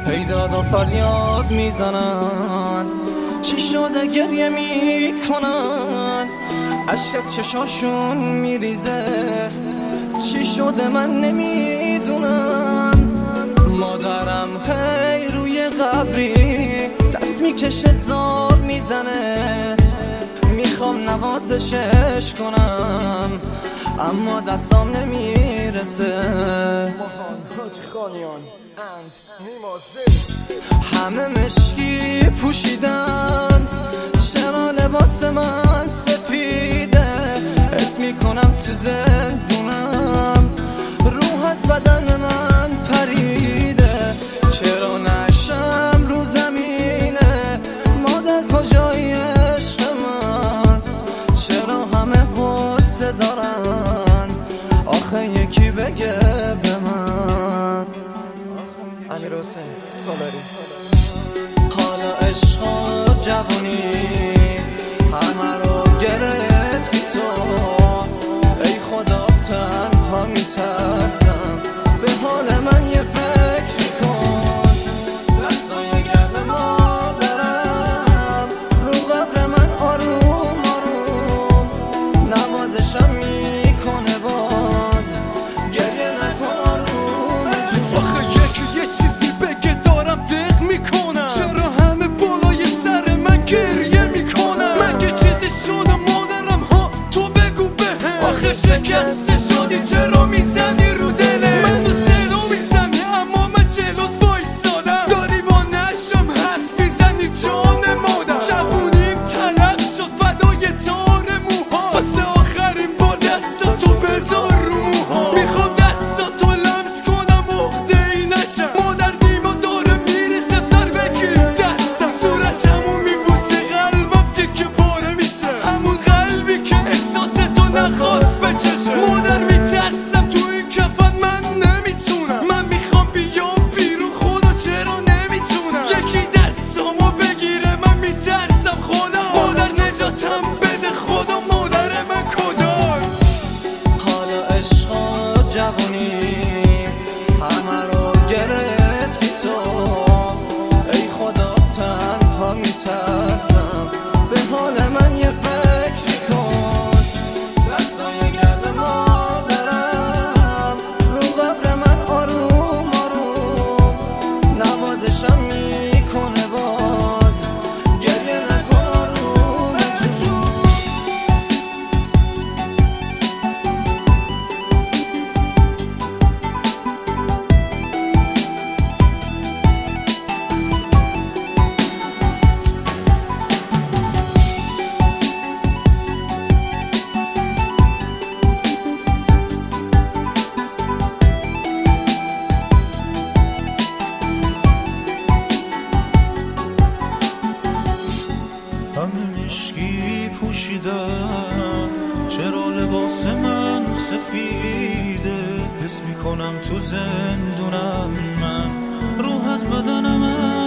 پیداد و فریاد میزنن، چی شده گریه میکنن، اشک از چشاشون میریزه، چی شده من نمیدونم. مادرم هی روی قبری دست میکشه زار میزنه، میخوام نوازشش کنم اما دستام نمیرسه. همه مشکی پوشیدن، چرا لباس من سفیده؟ حس میکنم تو زندونم، روح از بدن من پریده، چرا نشم رو زمینه؟ مادر کجای عشق من؟ چرا همه قصه دارن؟ آخه یکی بگه به من. امیر حسین سالاری. حالا عشق و جوانی همه رو گرفتی تو، ای خدا تنها میترسم، به حال من یه فکر کن. دستای گرم مادرم رو قبر من آروم آروم نوازشم میکنه، باز گریه نکن آروم. آخه یکی یه چیزی بگه دارم دق میکنم، چرا همه بالای سر من گریه میکنم؟ مگه چیزی شده مادرم ها؟ تو بگو بهم. آخه شکسته شدی چرا میزنی رو دله؟ من تو صدا میزنی اما من جلوت وایسادم، داری با نشم حرف میزنی جان مادر. جوونیم تلف شد فدای تار موها، واسه آخرین بار دستاتو بذار رو موها. میخوام دستاتو لمس کنم عقده ای نشم، مادر دیما داره میرسه فر بگیر دستم، صورتمو میبوسه قلبم تکه پاره میشه، همون قلبی که احساستو نخواست بچشه. مادر میترسم تو این کفن من نمیتونم، من میخوام بیام بیرون خدا چرا نمیتونم؟ یکی دستامو بگیره من میترسم خدا، مادر نجاتم بده خدا، مادر من کجاست؟ حالا عشق و جوانی همه رو گرفتی تو، ای خدا تنها میترسم، به حال من یه فکر کن. دستای گرم مادرم رو قبر من آروم آروم نوازشم میکنه، باز گریه نکن آروم. همه مشکی پوشیدم، چرا لباس من سفیده؟ حس میکنم تو زندونم من، روح از بدن من